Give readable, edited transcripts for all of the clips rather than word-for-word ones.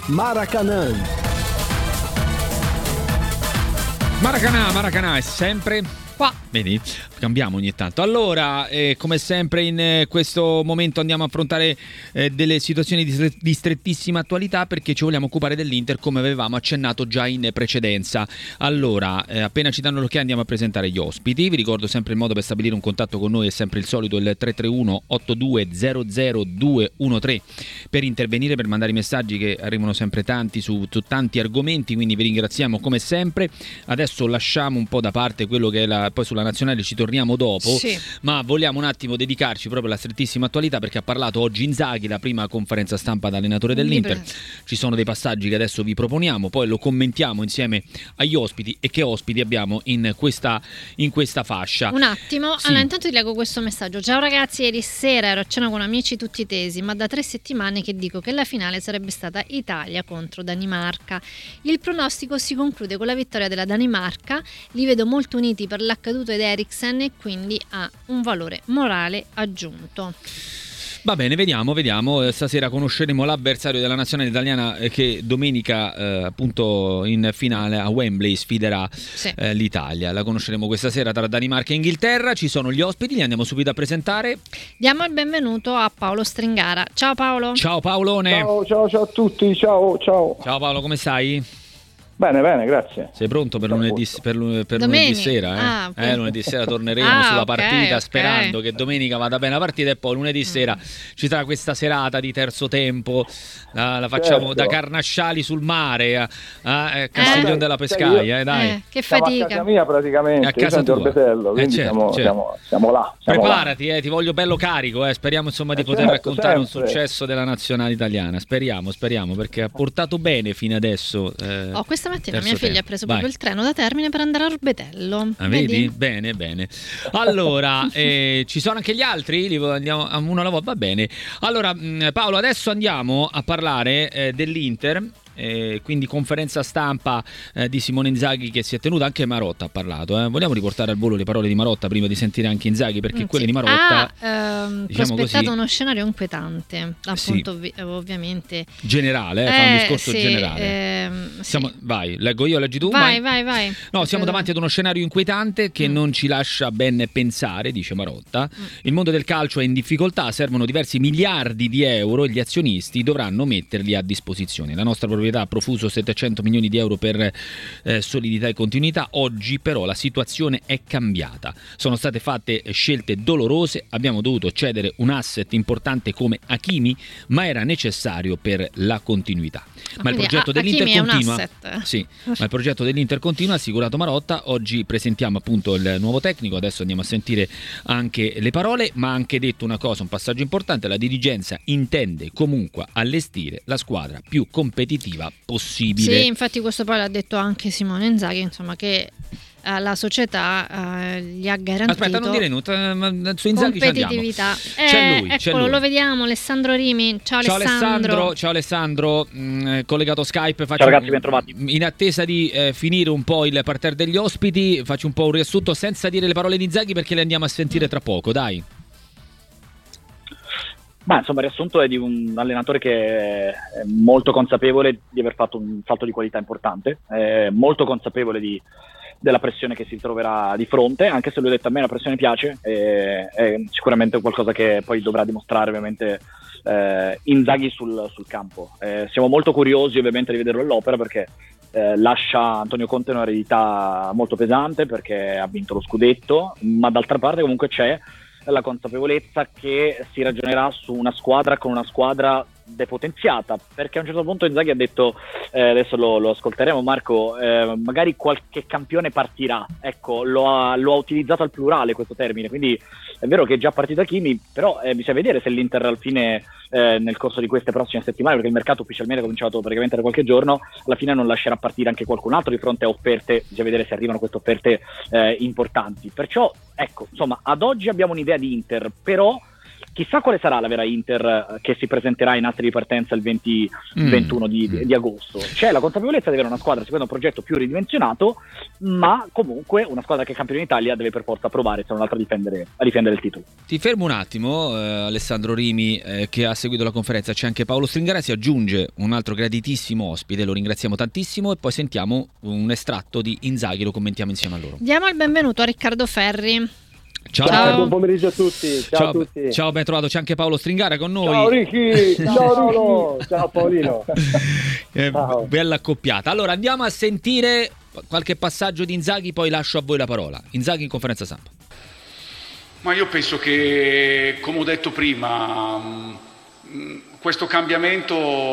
Maracanã. Maracanã è sempre qua, vedi? Cambiamo ogni tanto. Allora, come sempre in questo momento andiamo a affrontare delle situazioni di strettissima attualità, perché ci vogliamo occupare dell'Inter, come avevamo accennato già in precedenza. Allora, appena ci danno l'ok andiamo a presentare gli ospiti. Vi ricordo sempre il modo per stabilire un contatto con noi è sempre il solito, il 331 8200 213 per intervenire, per mandare i messaggi, che arrivano sempre tanti su tanti argomenti, quindi vi ringraziamo come sempre. Adesso lasciamo un po' da parte quello che è poi sulla nazionale ci torniamo dopo, sì. Ma vogliamo un attimo dedicarci proprio alla strettissima attualità, perché ha parlato oggi Inzaghi, la prima conferenza stampa da allenatore dell'Inter. Ci sono dei passaggi che adesso vi proponiamo, poi lo commentiamo insieme agli ospiti. E che ospiti abbiamo in questa fascia? Un attimo, sì. Allora intanto ti leggo questo messaggio. Ciao ragazzi, ieri sera ero a cena con amici tutti tesi, ma da 3 settimane che dico che la finale sarebbe stata Italia contro Danimarca. Il pronostico si conclude con la vittoria della Danimarca, li vedo molto uniti per l'accaduto ed Eriksen, e quindi ha un valore morale aggiunto. Va bene, vediamo. Stasera conosceremo l'avversario della nazionale italiana, che domenica appunto in finale a Wembley sfiderà l'Italia. La conosceremo questa sera tra Danimarca e Inghilterra. Ci sono gli ospiti, li andiamo subito a presentare. Diamo il benvenuto a Paolo Stringara. Ciao Paolo. Ciao Paolone. Ciao a tutti, ciao. Ciao Paolo, come stai? Bene, grazie. Sei pronto per lunedì sera? Lunedì sera torneremo sulla partita, sperando che domenica vada bene la partita, e poi lunedì sera ci sarà questa serata di terzo tempo, la facciamo da Carnasciali sul mare a Castiglione della Pescaia, dai. Che fatica. A casa mia praticamente, a casa tua. Orbetello, quindi certo. Siamo là. Preparati, ti voglio bello carico, speriamo insomma di poter raccontare un successo della nazionale italiana, speriamo, perché ha portato bene fino adesso. Questa mattina mia figlia ha preso proprio il treno da Termine per andare a Orbetello. Vedi? Bene. Allora, ci sono anche gli altri? Andiamo a uno alla volta, va bene. Allora, Paolo, adesso andiamo a parlare dell'Inter. Quindi conferenza stampa di Simone Inzaghi che si è tenuta, anche Marotta ha parlato. Vogliamo riportare al volo le parole di Marotta prima di sentire anche Inzaghi, perché quelle di Marotta prospettato uno scenario inquietante dal punto ovviamente generale, fa un discorso generale. Vai, leggo io, leggi tu? Vai. No, siamo davanti ad uno scenario inquietante che non ci lascia ben pensare, dice Marotta. Il mondo del calcio è in difficoltà, servono diversi miliardi di euro e gli azionisti dovranno metterli a disposizione. La nostra proprietà ha profuso 700 milioni di euro per solidità e continuità. Oggi però la situazione è cambiata. Sono state fatte scelte dolorose, abbiamo dovuto cedere un asset importante come Hakimi, ma era necessario per la continuità. Ma il progetto dell'Inter continua. Sì, ma il progetto dell'Inter continua, ha assicurato Marotta. Oggi presentiamo appunto il nuovo tecnico, adesso andiamo a sentire anche le parole, ma ha anche detto una cosa, un passaggio importante: la dirigenza intende comunque allestire la squadra più competitiva possibile. Sì, infatti questo poi l'ha detto anche Simone Inzaghi, insomma, che la società gli ha garantito. Aspetta, non dire nulla, su Inzaghi competitività. C'è lui, eccolo, lo vediamo, Alessandro Rimi. Ciao Alessandro. Ciao Alessandro, collegato Skype. Ciao ragazzi, ben trovati. In attesa di finire un po' il parterre degli ospiti, faccio un po' un riassunto senza dire le parole di Inzaghi, perché le andiamo a sentire tra poco, dai. Ma insomma, il riassunto è di un allenatore che è molto consapevole di aver fatto un salto di qualità importante, è molto consapevole della pressione che si troverà di fronte, anche se lui ha detto: a me la pressione piace, è sicuramente qualcosa che poi dovrà dimostrare ovviamente Inzaghi sul campo. Siamo molto curiosi ovviamente di vederlo all'opera, perché lascia Antonio Conte un'eredità molto pesante, perché ha vinto lo scudetto, ma d'altra parte comunque c'è la consapevolezza che si ragionerà su una squadra con una squadra depotenziata, perché a un certo punto Inzaghi ha detto, adesso lo ascolteremo Marco, magari qualche campione partirà, ecco, lo ha utilizzato al plurale questo termine, quindi è vero che è già partito Hakimi, però bisogna vedere se l'Inter al fine nel corso di queste prossime settimane, perché il mercato ufficialmente è cominciato praticamente da qualche giorno, alla fine non lascerà partire anche qualcun altro di fronte a offerte, bisogna vedere se arrivano queste offerte importanti, perciò ecco, insomma, ad oggi abbiamo un'idea di Inter, però chissà quale sarà la vera Inter che si presenterà in altre ripartenza il 21 di agosto. C'è la consapevolezza di avere una squadra, secondo un progetto più ridimensionato, ma comunque una squadra che è campione d'Italia deve per forza provare, se non altro, a difendere il titolo. Ti fermo un attimo, Alessandro Rimi, che ha seguito la conferenza. C'è anche Paolo Stringara, si aggiunge un altro graditissimo ospite, lo ringraziamo tantissimo, e poi sentiamo un estratto di Inzaghi, lo commentiamo insieme a loro. Diamo il benvenuto a Riccardo Ferri. Ciao. Buon pomeriggio a tutti. Ciao a tutti. Ciao, ben trovato. C'è anche Paolo Stringara con noi. Ciao Ricky. Ciao Paolo. Ciao Paolino. Ciao. Bella accoppiata. Allora andiamo a sentire qualche passaggio di Inzaghi, poi lascio a voi la parola. Inzaghi in conferenza stampa. Ma io penso che, come ho detto prima, questo cambiamento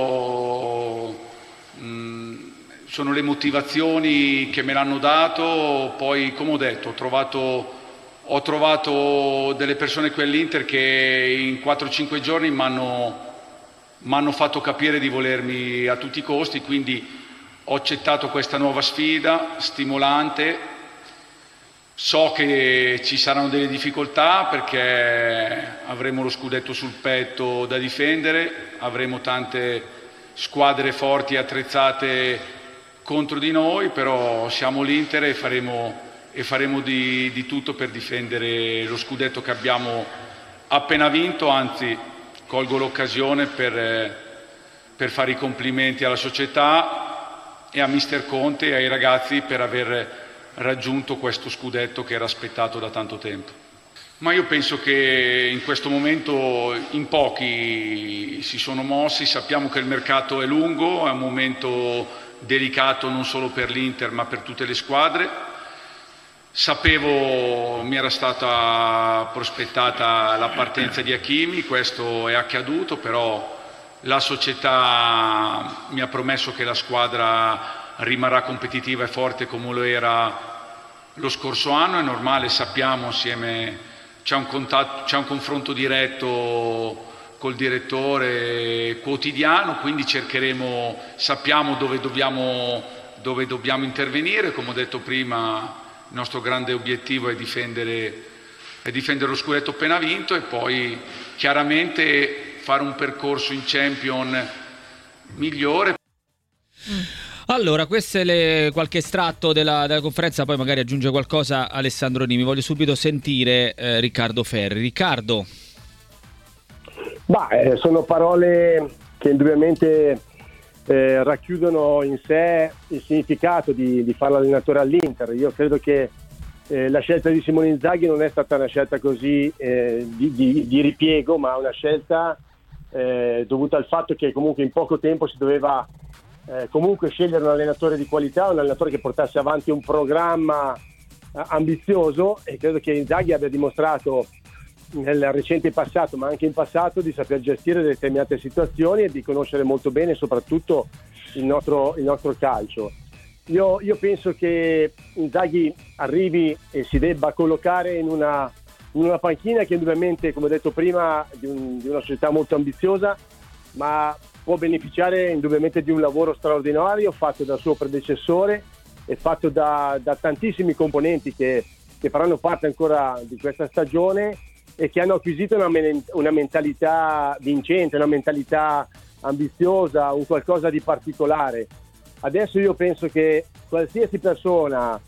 sono le motivazioni che me l'hanno dato. Poi, come ho detto, ho trovato delle persone qui all'Inter che in 4-5 giorni mi hanno fatto capire di volermi a tutti i costi, quindi ho accettato questa nuova sfida stimolante. So che ci saranno delle difficoltà perché avremo lo scudetto sul petto da difendere, avremo tante squadre forti e attrezzate contro di noi, però siamo l'Inter e faremo di tutto per difendere lo scudetto che abbiamo appena vinto. Anzi, colgo l'occasione per fare i complimenti alla società e a mister Conte e ai ragazzi per aver raggiunto questo scudetto che era aspettato da tanto tempo. Ma io penso che in questo momento in pochi si sono mossi. Sappiamo che il mercato è lungo, è un momento delicato non solo per l'Inter ma per tutte le squadre. Sapevo, mi era stata prospettata la partenza di Hakimi, questo è accaduto, però la società mi ha promesso che la squadra rimarrà competitiva e forte come lo era lo scorso anno. È normale, sappiamo, insieme c'è un confronto diretto col direttore quotidiano, quindi sappiamo dove dobbiamo intervenire. Come ho detto prima, il nostro grande obiettivo è difendere lo scudetto appena vinto e poi chiaramente fare un percorso in Champions migliore. Allora, questo è qualche estratto della conferenza, poi magari aggiunge qualcosa Alessandro Rimi. Voglio subito sentire Riccardo Ferri. Riccardo. Sono parole che indubbiamente racchiudono in sé il significato di fare l'allenatore all'Inter. Io credo che la scelta di Simone Inzaghi non è stata una scelta così di ripiego, ma una scelta dovuta al fatto che comunque in poco tempo si doveva comunque scegliere un allenatore di qualità, un allenatore che portasse avanti un programma ambizioso, e credo che Inzaghi abbia dimostrato nel recente passato, ma anche in passato, di saper gestire determinate situazioni e di conoscere molto bene soprattutto il nostro calcio. Io penso che Inzaghi arrivi e si debba collocare in una panchina che indubbiamente, come ho detto prima, di una società molto ambiziosa, ma può beneficiare indubbiamente di un lavoro straordinario fatto dal suo predecessore e fatto da tantissimi componenti che faranno parte ancora di questa stagione e che hanno acquisito una mentalità vincente, una mentalità ambiziosa, un qualcosa di particolare. Adesso io penso che qualsiasi persona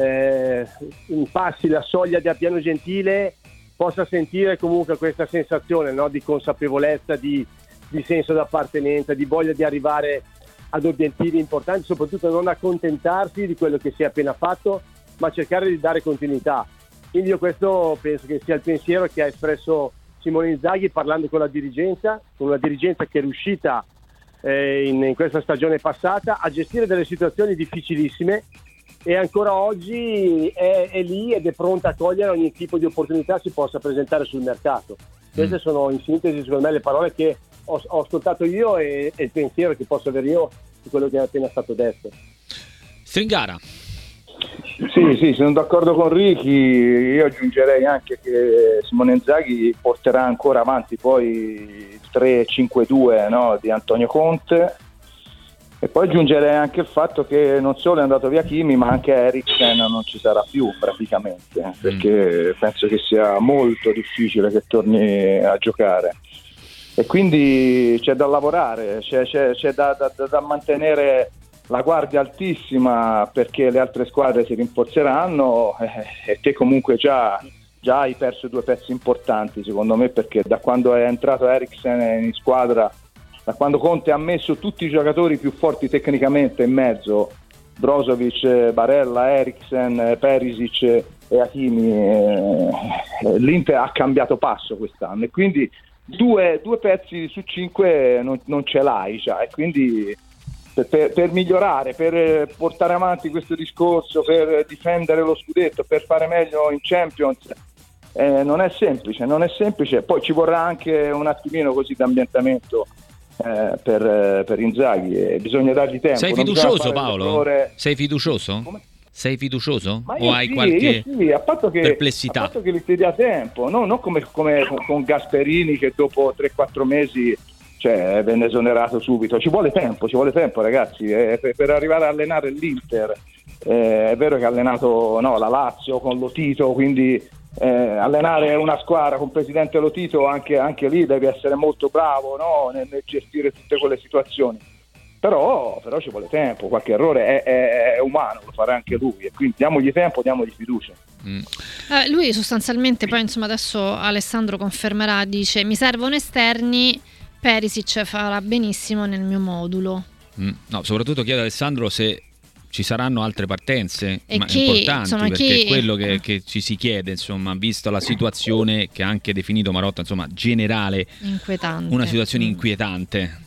passi la soglia di Appiano Gentile possa sentire comunque questa sensazione, no? Di consapevolezza, di senso d'appartenenza, di voglia di arrivare ad obiettivi importanti, soprattutto non accontentarsi di quello che si è appena fatto, ma cercare di dare continuità. Quindi io questo penso che sia il pensiero che ha espresso Simone Inzaghi parlando con una dirigenza che è riuscita in questa stagione passata a gestire delle situazioni difficilissime e ancora oggi è lì ed è pronta a cogliere ogni tipo di opportunità si possa presentare sul mercato. Queste sono in sintesi secondo me le parole che ho ascoltato io e il pensiero che posso avere io di quello che è appena stato detto. Stringara. Sì, sono d'accordo con Ricky. Io aggiungerei anche che Simone Inzaghi porterà ancora avanti poi il 3-5-2, no, di Antonio Conte, E poi aggiungerei anche il fatto che non solo è andato via Kimi, ma anche Eriksen non ci sarà più praticamente, perché penso che sia molto difficile che torni a giocare. E quindi c'è da lavorare, c'è da mantenere la guardia altissima, perché le altre squadre si rinforzeranno, e te comunque già hai perso 2 pezzi importanti secondo me, perché da quando è entrato Eriksen in squadra, da quando Conte ha messo tutti i giocatori più forti tecnicamente in mezzo, Brozovic, Barella, Eriksen, Perisic e Hakimi, l'Inter ha cambiato passo quest'anno, e quindi due pezzi su 5 non ce l'hai già, e quindi per migliorare, per portare avanti questo discorso, per difendere lo scudetto, per fare meglio in Champions, non è semplice. Poi ci vorrà anche un attimino così di ambientamento per Inzaghi, e bisogna dargli tempo. Sei fiducioso, Paolo? Sei fiducioso? Come? Sei fiducioso? O hai qualche a patto che, perplessità? A patto che li dia tempo, non come con Gasperini, che dopo 3-4 mesi venne esonerato subito. Ci vuole tempo ragazzi, per arrivare a allenare l'Inter. È vero che ha allenato la Lazio con Lotito, quindi allenare una squadra con presidente Lotito, anche lì devi essere molto bravo, no? nel gestire tutte quelle situazioni. Però ci vuole tempo, qualche errore è umano, lo farà anche lui, e quindi diamogli tempo, diamogli fiducia. Lui sostanzialmente, poi insomma adesso Alessandro confermerà, dice: mi servono esterni, Perisic farà benissimo nel mio modulo. No, soprattutto chiedo a Alessandro se ci saranno altre partenze importanti, insomma, perché è quello che ci si chiede, insomma, visto la situazione che ha anche definito Marotta, insomma, generale, inquietante. Una situazione inquietante.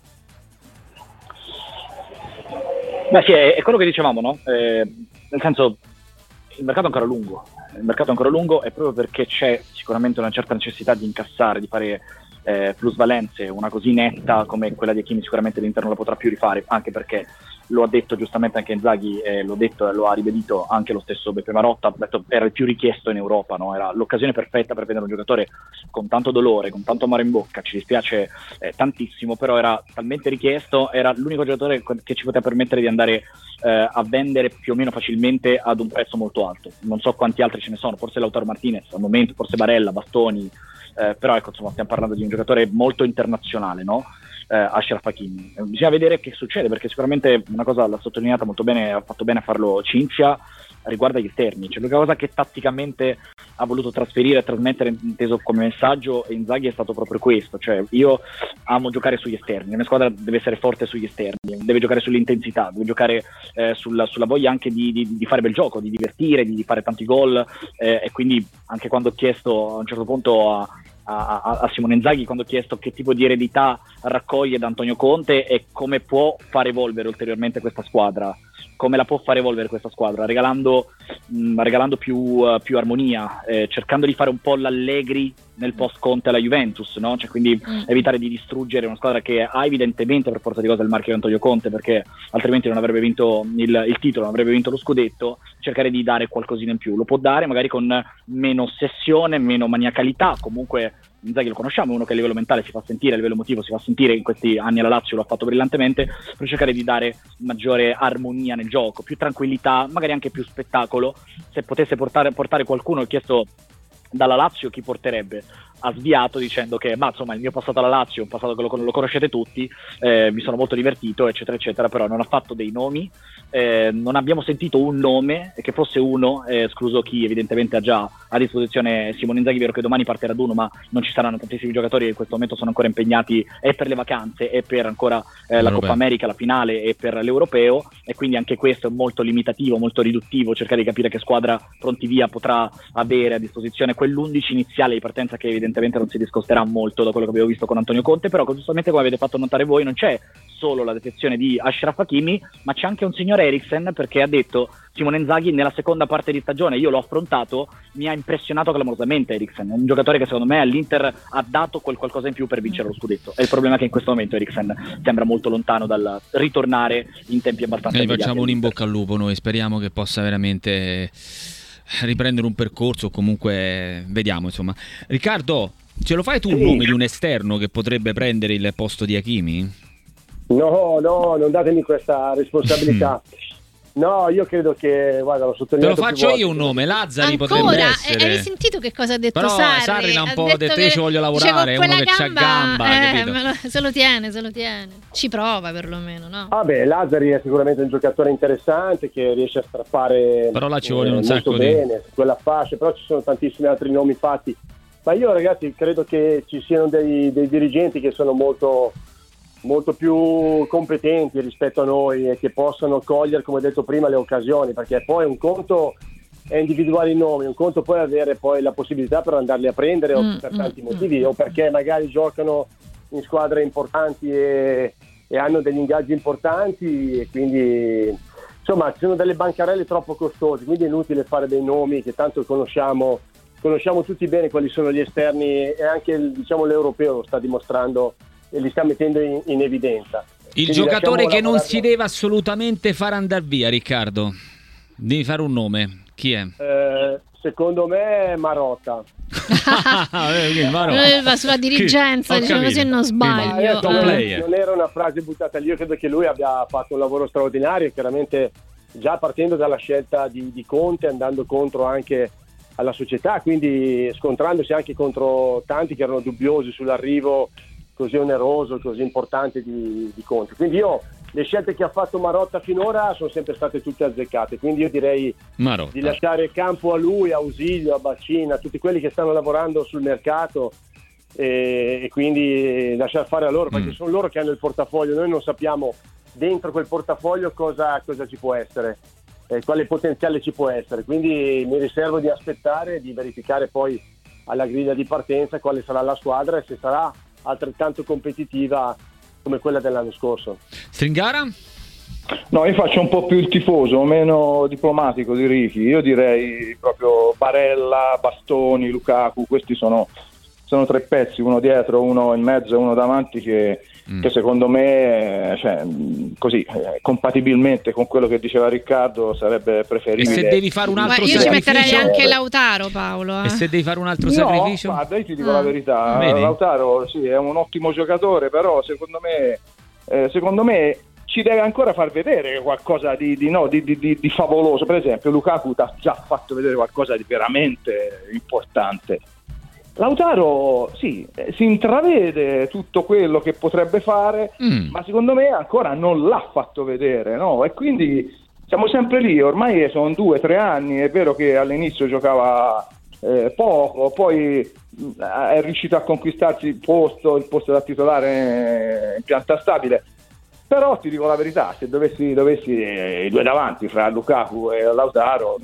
Beh sì, è quello che dicevamo, no? Nel senso, il mercato è ancora lungo, e proprio perché c'è sicuramente una certa necessità di incassare, di fare plusvalenze, una così netta come quella di Hakimi sicuramente l'Inter non la potrà più rifare, anche perché lo ha detto giustamente anche Inzaghi, l'ho detto e lo ha ribadito anche lo stesso Beppe Marotta, ha detto era il più richiesto in Europa, no? Era l'occasione perfetta per vedere un giocatore con tanto dolore, con tanto amore in bocca, ci dispiace tantissimo, però era talmente richiesto, era l'unico giocatore che ci poteva permettere di andare a vendere più o meno facilmente ad un prezzo molto alto. Non so quanti altri ce ne sono, forse Lautaro Martinez al momento, forse Barella, Bastoni, però ecco, insomma, stiamo parlando di un giocatore molto internazionale, no? Achraf Hakimi. Bisogna vedere che succede, perché sicuramente una cosa l'ha sottolineata molto bene, ha fatto bene a farlo Cinzia, riguarda gli esterni. Cioè, l'unica cosa che tatticamente ha voluto trasferire e trasmettere, inteso come messaggio, Inzaghi, è stato proprio questo: cioè, io amo giocare sugli esterni, la mia squadra deve essere forte sugli esterni, deve giocare sull'intensità, deve giocare sulla voglia anche di fare bel gioco, di divertire, di fare tanti gol, e quindi anche quando ho chiesto a un certo punto a Simone Inzaghi, quando ho chiesto che tipo di eredità raccoglie da Antonio Conte e come può far evolvere ulteriormente questa squadra, come la può far evolvere questa squadra, regalando più armonia, cercando di fare un po' l'Allegri nel post Conte alla Juventus, no? Cioè, quindi evitare di distruggere una squadra che ha evidentemente per forza di cose il marchio di Antonio Conte, perché altrimenti non avrebbe vinto il titolo, non avrebbe vinto lo scudetto. Cercare di dare qualcosina in più, lo può dare magari con meno ossessione, meno maniacalità. Comunque Inzaghi lo conosciamo, è uno che a livello mentale si fa sentire, a livello emotivo si fa sentire, in questi anni alla Lazio lo ha fatto brillantemente, per cercare di dare maggiore armonia nel gioco, più tranquillità, magari anche più spettacolo. Se potesse portare qualcuno, ho chiesto dalla Lazio chi porterebbe, ha sviato dicendo che insomma il mio passato alla Lazio è un passato che lo conoscete tutti, mi sono molto divertito eccetera eccetera, però non ha fatto dei nomi, non abbiamo sentito un nome, che fosse uno, escluso chi evidentemente ha già a disposizione Simone Inzaghi. Vero che domani parte Raduno, ma non ci saranno tantissimi giocatori che in questo momento sono ancora impegnati e per le vacanze e per ancora la Coppa America, la finale, e per l'Europeo, e quindi anche questo è molto limitativo, molto riduttivo, cercare di capire che squadra pronti via potrà avere a disposizione quell'11 iniziale di partenza, che evidentemente non si discosterà molto da quello che abbiamo visto con Antonio Conte. Però giustamente, come avete fatto notare voi, non c'è solo la defezione di Achraf Hakimi, ma c'è anche un signor Eriksen, perché ha detto Simone Inzaghi nella seconda parte di stagione, io l'ho affrontato, mi ha impressionato clamorosamente Eriksen, è un giocatore che secondo me all'Inter ha dato qualcosa in più per vincere lo scudetto, e il problema è che in questo momento Eriksen sembra molto lontano dal ritornare in tempi abbastanza immediati. Facciamo un in bocca al lupo, noi speriamo che possa veramente riprendere un percorso, comunque vediamo, insomma. Riccardo, ce lo fai tu un nome di un esterno che potrebbe prendere il posto di Hakimi? No, non datemi questa responsabilità. No, io credo che, guarda, l'ho sottolineato. Te lo faccio io un nome, Lazzari ancora? potrebbe essere. Hai sentito che cosa ha detto Però Sarri? l'ha un Ha po' detto detto, che io ci voglio lavorare, è uno che c'ha gamba, capito? Se lo tiene. Ci prova perlomeno, no? Vabbè, Lazzari è sicuramente un giocatore interessante che riesce a strappare, però là ci vuole un molto sacco bene su quella fascia, però ci sono tantissimi altri nomi fatti. Ma io, ragazzi, credo che ci siano dei dirigenti che sono molto più competenti rispetto a noi e che possano cogliere, come detto prima, le occasioni, perché poi un conto è individuare i nomi, un conto poi avere poi la possibilità per andarli a prendere o per tanti motivi, o perché magari giocano in squadre importanti e hanno degli ingaggi importanti, e quindi insomma ci sono delle bancarelle troppo costose, quindi è inutile fare dei nomi che tanto conosciamo tutti bene quali sono gli esterni, e anche l'europeo lo sta dimostrando e li sta mettendo in evidenza. Il Quindi giocatore che non si lavorare. deve assolutamente far andare via, Riccardo, devi fare un nome, chi è? Secondo me Marotta. Va sulla dirigenza, diciamo così, non sbaglio. Non era una frase buttata lì, io credo che lui abbia fatto un lavoro straordinario, chiaramente già partendo dalla scelta di Conte, andando contro anche alla società, quindi scontrandosi anche contro tanti che erano dubbiosi sull'arrivo così oneroso, così importante di Conte. Quindi le scelte che ha fatto Marotta finora sono sempre state tutte azzeccate, quindi io direi Marotta. di lasciare campo a lui, a Ausilio, a Baccina, a tutti quelli che stanno lavorando sul mercato, e quindi lasciare fare a loro, perché sono loro che hanno il portafoglio. Noi non sappiamo dentro quel portafoglio cosa ci può essere, quale potenziale ci può essere, quindi mi riservo di aspettare, di verificare poi alla griglia di partenza quale sarà la squadra e se sarà altrettanto competitiva come quella dell'anno scorso. Stringara? No, io faccio un po' più il tifoso, meno diplomatico di Ricky. Io direi proprio Barella, Bastoni, Lukaku, questi sono tre pezzi, uno dietro, uno in mezzo e uno davanti che secondo me, così compatibilmente con quello che diceva Riccardo, sarebbe preferibile. E se devi fare un altro io sacrificio? ci metterei anche Lautaro, Paolo. E se devi fare un altro sacrificio? Guarda, io ti dico la verità, Vedi? Lautaro sì, è un ottimo giocatore, però secondo me ci deve ancora far vedere qualcosa di favoloso. Per esempio Lukaku ti ha già fatto vedere qualcosa di veramente importante. Lautaro sì, si intravede tutto quello che potrebbe fare, ma secondo me ancora non l'ha fatto vedere, no? E quindi siamo sempre lì, ormai sono 2-3 anni, è vero che all'inizio giocava poco, poi è riuscito a conquistarsi il posto da titolare in pianta stabile. Però ti dico la verità, se dovessi i due davanti fra Lukaku e Lautaro,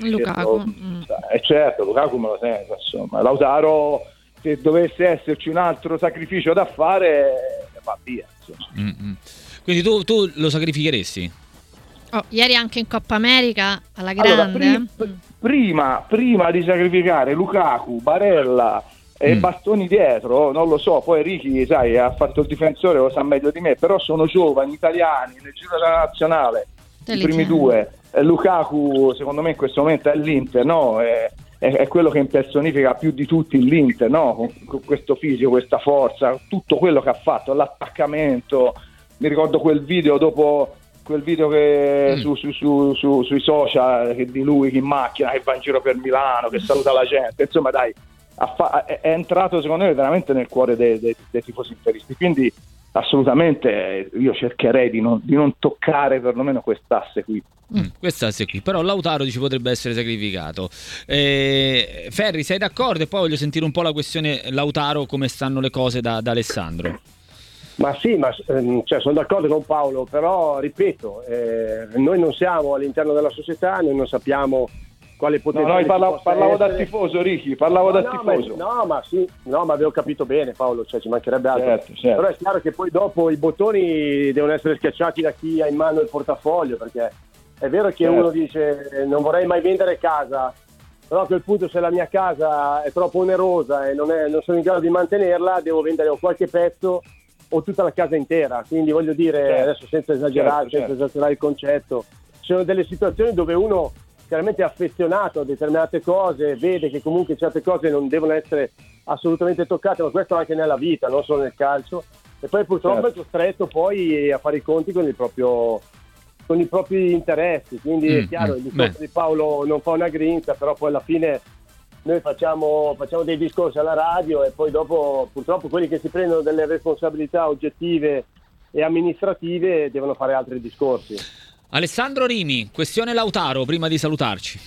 certo Lukaku me lo sento, insomma. Lautaro, se dovesse esserci un altro sacrificio da fare, va via, Quindi tu lo sacrificheresti? Ieri anche in Coppa America alla grande. Allora, prima di sacrificare Lukaku, Barella e Bastoni dietro, non lo so, poi Ricky, sai, ha fatto il difensore, lo sa meglio di me, però sono giovani, italiani, nel giro della nazionale, i primi due. Lukaku secondo me in questo momento è l'Inter, no? È quello che impersonifica più di tutti l'Inter, no? Con questo fisico, questa forza, tutto quello che ha fatto, l'attaccamento. Mi ricordo quel video che sui social di lui in macchina che va in giro per Milano, che saluta la gente, insomma dai, è entrato secondo me veramente nel cuore dei tifosi interisti, quindi assolutamente io cercherei di non toccare perlomeno quest'asse qui. Quest'asse qui, però Lautaro ci potrebbe essere sacrificato. Ferri, sei d'accordo? E poi voglio sentire un po' la questione Lautaro, come stanno le cose da Alessandro. Ma sì, sono d'accordo con Paolo, però ripeto, noi non siamo all'interno della società, noi non sappiamo quale potenziale. No, parlavo da tifoso, Ricky, tifoso. Ma avevo capito bene, Paolo, ci mancherebbe altro. Certo. Però è chiaro che poi dopo i bottoni devono essere schiacciati da chi ha in mano il portafoglio, perché è vero che uno dice non vorrei mai vendere casa, però a quel punto se la mia casa è troppo onerosa e non sono in grado di mantenerla, devo vendere o qualche pezzo o tutta la casa intera. Quindi voglio dire, adesso senza esagerare il concetto, ci sono delle situazioni dove uno chiaramente è affezionato a determinate cose, vede che comunque certe cose non devono essere assolutamente toccate, ma questo anche nella vita, non solo nel calcio, e poi purtroppo è costretto poi a fare i conti con i propri interessi, quindi è chiaro, il discorso di Paolo non fa una grinta, però poi alla fine noi facciamo dei discorsi alla radio e poi dopo purtroppo quelli che si prendono delle responsabilità oggettive e amministrative devono fare altri discorsi. Alessandro Rimi, questione Lautaro prima di salutarci.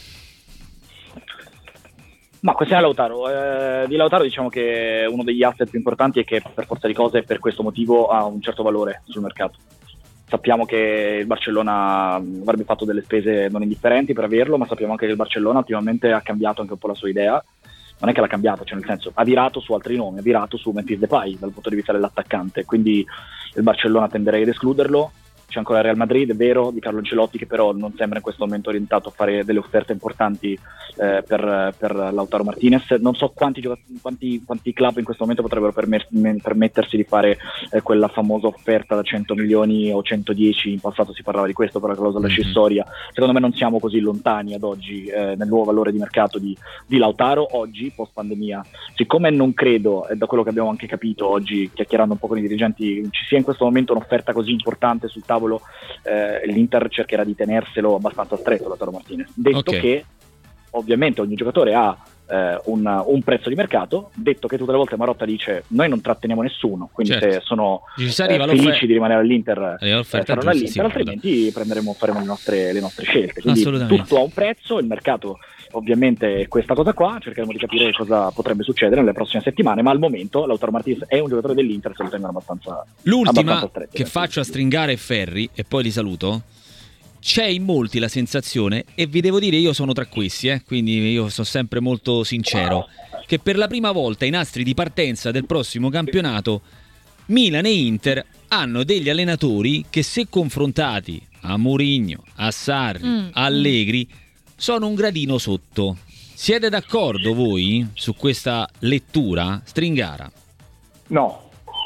Ma questione Lautaro, di Lautaro diciamo che uno degli asset più importanti è che per forza di cose per questo motivo ha un certo valore sul mercato. Sappiamo che il Barcellona avrebbe fatto delle spese non indifferenti per averlo, ma sappiamo anche che il Barcellona ultimamente ha cambiato anche un po' la sua idea. Non è che l'ha cambiato, cioè nel senso ha virato su altri nomi, ha virato su Memphis Depay dal punto di vista dell'attaccante, quindi il Barcellona tenderei ad escluderlo. C'è ancora il Real Madrid, è vero, di Carlo Ancelotti, che però non sembra in questo momento orientato a fare delle offerte importanti per Lautaro Martinez. Non so quanti club in questo momento potrebbero permettersi di fare quella famosa offerta da 100 milioni o 110, in passato si parlava di questo per la clausola accessoria. Secondo me non siamo così lontani ad oggi nel nuovo valore di mercato di Lautaro, oggi, post pandemia. Siccome non credo, da quello che abbiamo anche capito oggi, chiacchierando un po' con i dirigenti, ci sia in questo momento un'offerta così importante sul tavolo, l'Inter cercherà di tenerselo abbastanza stretto Lautaro Martinez, detto che ovviamente ogni giocatore ha un prezzo di mercato, detto che tutte le volte Marotta dice noi non tratteniamo nessuno, quindi se sono felici di rimanere all'Inter saranno all'Inter, altrimenti faremo le nostre scelte, quindi tutto ha un prezzo, il mercato ovviamente è questa cosa qua, cercheremo di capire cosa potrebbe succedere nelle prossime settimane, ma al momento Lautaro Martinez è un giocatore dell'Inter, se lo tengono abbastanza l'ultima stretti, che faccio a stringare Ferri e poi li saluto. C'è in molti la sensazione, e vi devo dire io sono tra questi, quindi io sono sempre molto sincero, che per la prima volta i nastri di partenza del prossimo campionato Milan e Inter hanno degli allenatori che, se confrontati a Mourinho, a Sarri, a Allegri, sono un gradino sotto. Siete d'accordo voi su questa lettura? Stringara? No.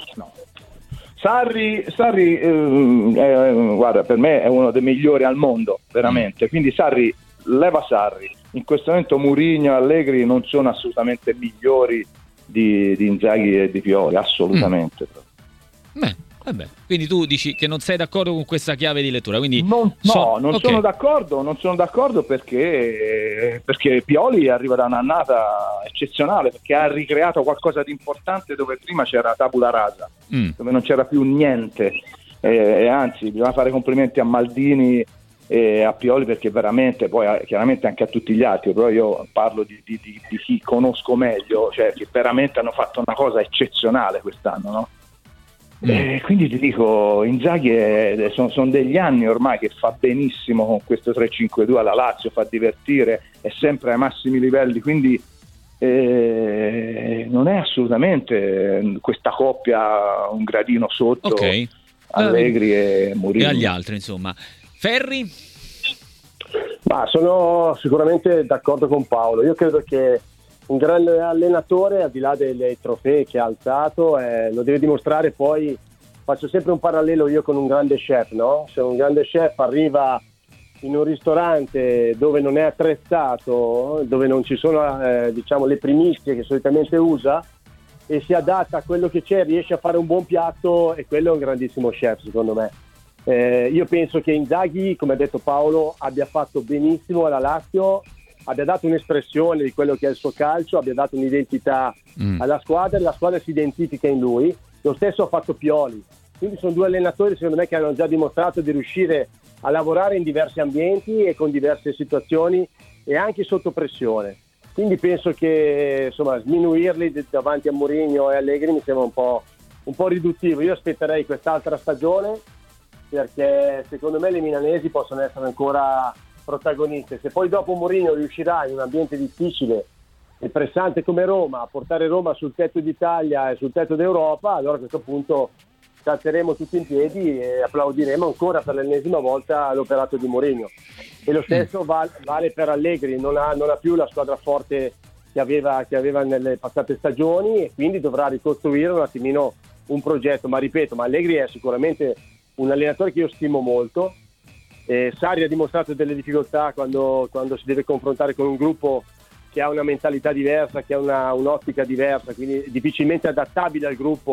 Sarri guarda, per me è uno dei migliori al mondo, veramente. Quindi leva Sarri. In questo momento Mourinho e Allegri non sono assolutamente migliori di Inzaghi e di Pioli, assolutamente. Vabbè. Quindi tu dici che non sei d'accordo con questa chiave di lettura, quindi non sono d'accordo perché Pioli arriva da un'annata eccezionale, perché ha ricreato qualcosa di importante dove prima c'era tabula rasa, dove non c'era più niente, e anzi bisogna fare complimenti a Maldini e a Pioli, perché veramente, poi chiaramente anche a tutti gli altri, però io parlo di chi conosco meglio, cioè che veramente hanno fatto una cosa eccezionale quest'anno, no? Quindi ti dico, Inzaghi sono degli anni ormai che fa benissimo con questo 3-5-2 alla Lazio, fa divertire, è sempre ai massimi livelli, quindi non è assolutamente questa coppia un gradino sotto Allegri e Mourinho e agli altri, insomma. Ferri? Ma sono sicuramente d'accordo con Paolo. Io credo che un grande allenatore, al di là dei trofei che ha alzato, lo deve dimostrare. Poi faccio sempre un parallelo io con un grande chef, no? Se un grande chef arriva in un ristorante dove non è attrezzato, dove non ci sono le primizie che solitamente usa, e si adatta a quello che c'è, riesce a fare un buon piatto, e quello è un grandissimo chef, secondo me. Io penso che Inzaghi, come ha detto Paolo, abbia fatto benissimo alla Lazio, abbia dato un'espressione di quello che è il suo calcio, abbia dato un'identità alla squadra, e la squadra si identifica in lui. Lo stesso ha fatto Pioli. Quindi sono due allenatori, secondo me, che hanno già dimostrato di riuscire a lavorare in diversi ambienti e con diverse situazioni, e anche sotto pressione. Quindi penso che, insomma, sminuirli davanti a Mourinho e Allegri mi sembra un po' riduttivo. Io aspetterei quest'altra stagione, perché secondo me le milanesi possono essere ancora protagoniste. Se poi dopo Mourinho riuscirà in un ambiente difficile e pressante come Roma a portare Roma sul tetto d'Italia e sul tetto d'Europa, allora a questo punto salteremo tutti in piedi e applaudiremo ancora per l'ennesima volta l'operato di Mourinho. E lo stesso vale per Allegri, non ha più la squadra forte che aveva nelle passate stagioni, e quindi dovrà ricostruire un attimino un progetto. Ma ripeto, Allegri è sicuramente un allenatore che io stimo molto. Sarri ha dimostrato delle difficoltà quando si deve confrontare con un gruppo che ha una mentalità diversa, che ha un'ottica diversa, quindi difficilmente adattabile al gruppo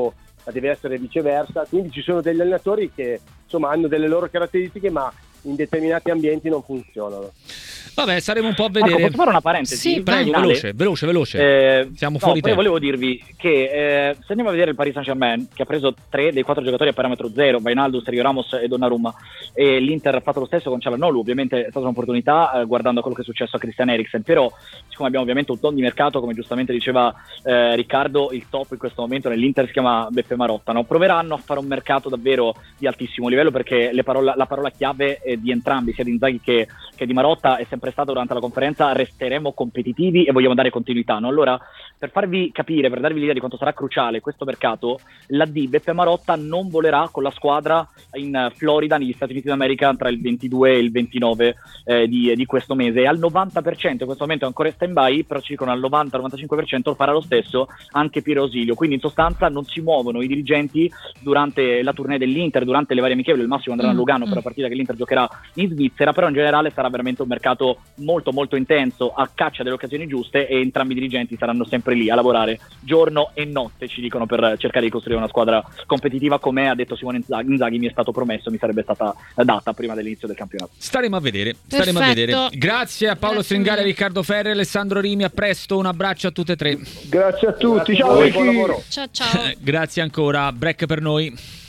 ma deve essere viceversa, quindi ci sono degli allenatori che insomma hanno delle loro caratteristiche ma in determinati ambienti non funzionano. Vabbè, saremo un po' a vedere. Posso fare una parentesi? Sì, Prego, veloce. Siamo fuori tempo. tempo. Volevo dirvi che se andiamo a vedere il Paris Saint-Germain, che ha preso 3 dei 4 giocatori a parametro zero, Wijnaldum, Sergio Ramos e Donnarumma, e l'Inter ha fatto lo stesso con Çalhanoğlu, ovviamente è stata un'opportunità guardando a quello che è successo a Christian Eriksen, però siccome abbiamo ovviamente un ton di mercato, come giustamente diceva Riccardo, il top in questo momento nell'Inter si chiama Beppe Marotta, no? Proveranno a fare un mercato davvero di altissimo livello, perché la parola chiave di entrambi, sia di Inzaghi che di Marotta, è sempre stata durante la conferenza: resteremo competitivi e vogliamo dare continuità, no? Allora, per farvi capire, per darvi l'idea di quanto sarà cruciale questo mercato, l'AD Beppe Marotta non volerà con la squadra in Florida, negli Stati Uniti d'America, tra il 22 e il 29 di questo mese, e al 90% in questo momento è ancora in stand-by, però ci dicono al 90-95% farà lo stesso anche Piero Ausilio, quindi in sostanza non si muovono i dirigenti durante la tournée dell'Inter, durante le varie amichevoli, al massimo andranno a Lugano per la partita che l'Inter giocherà in Svizzera, però in generale sarà veramente un mercato molto molto intenso, a caccia delle occasioni giuste, e entrambi i dirigenti saranno sempre lì a lavorare giorno e notte, ci dicono, per cercare di costruire una squadra competitiva, come ha detto Simone Inzaghi mi è stato promesso, mi sarebbe stata data prima dell'inizio del campionato. Staremo a vedere. Perfetto. Grazie a Paolo Stringale, Riccardo Ferri, Alessandro Rimi, a presto, un abbraccio a tutte e tre. Grazie a tutti, Grazie ciao, a voi, buon lavoro. Ciao. Grazie ancora, break per noi.